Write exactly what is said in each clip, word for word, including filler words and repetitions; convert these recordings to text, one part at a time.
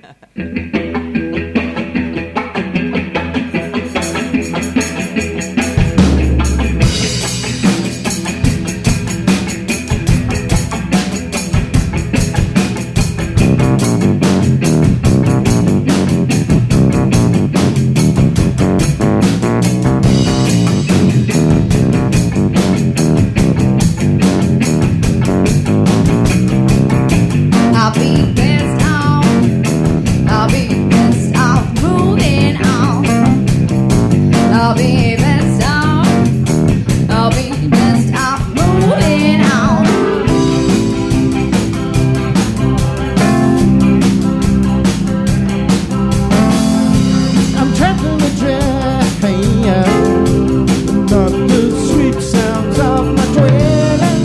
I'll be best off. I'll be best off moving on. I'll be best off. I'll be best off moving on. I'm trapped in the train, not the sweet sounds of my dwelling.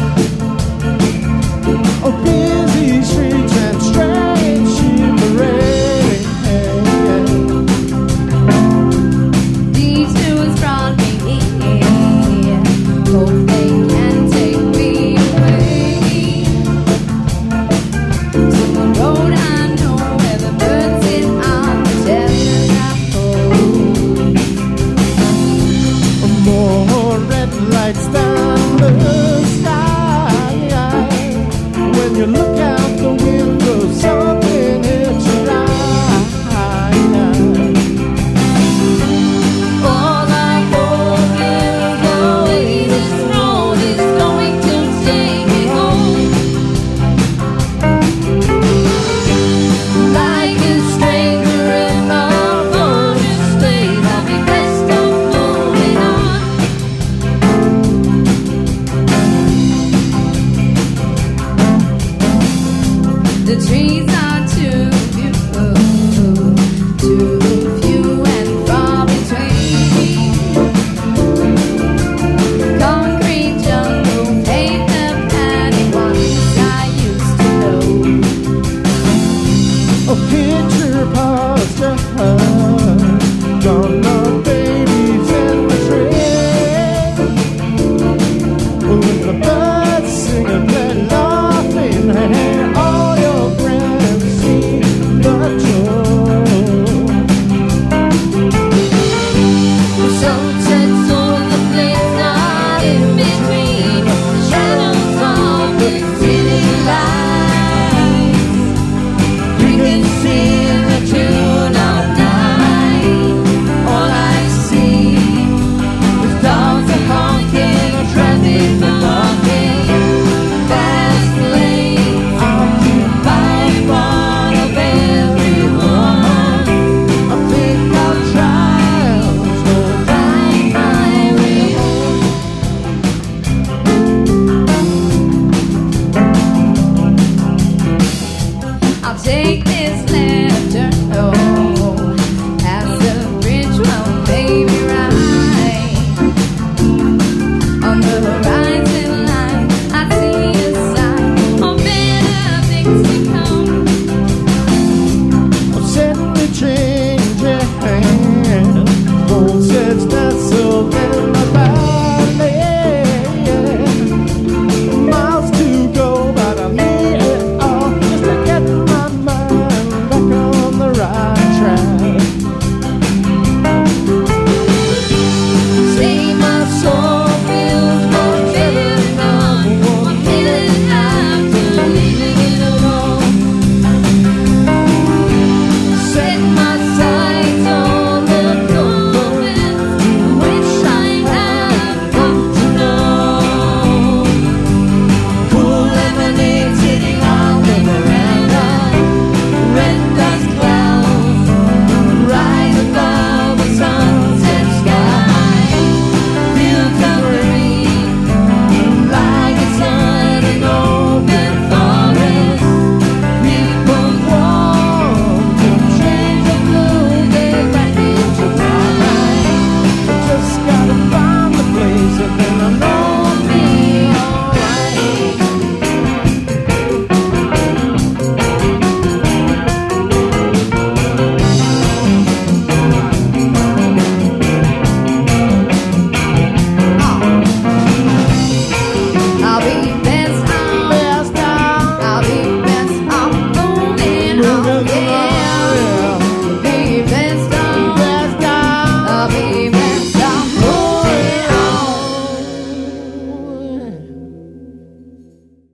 Oh, busy streets and strange shimmering. These tunes brought me in. Hope they can take me away to the road I know where the birds sit on the telegraph pole. More red lights down the sky. When you look out the window, something hits your eye. All I hope is the way this road is going to take me home. Like a stranger in my foreign state, I'll be best off moving on. The trees are too few, too few and far between. Concrete jungle, paved panic ones I used to know. A picture poster, gonna babies in the train. With the birds singing, they're laughing, and all your friends see the joy. Sunsets on the place, not in between the shadows of the city lights. We can sing the tune of night. All I see is dogs are honking, traffic are walking, fast lanes occupied one of everyone. I think I'll try to Find my way home. I'll take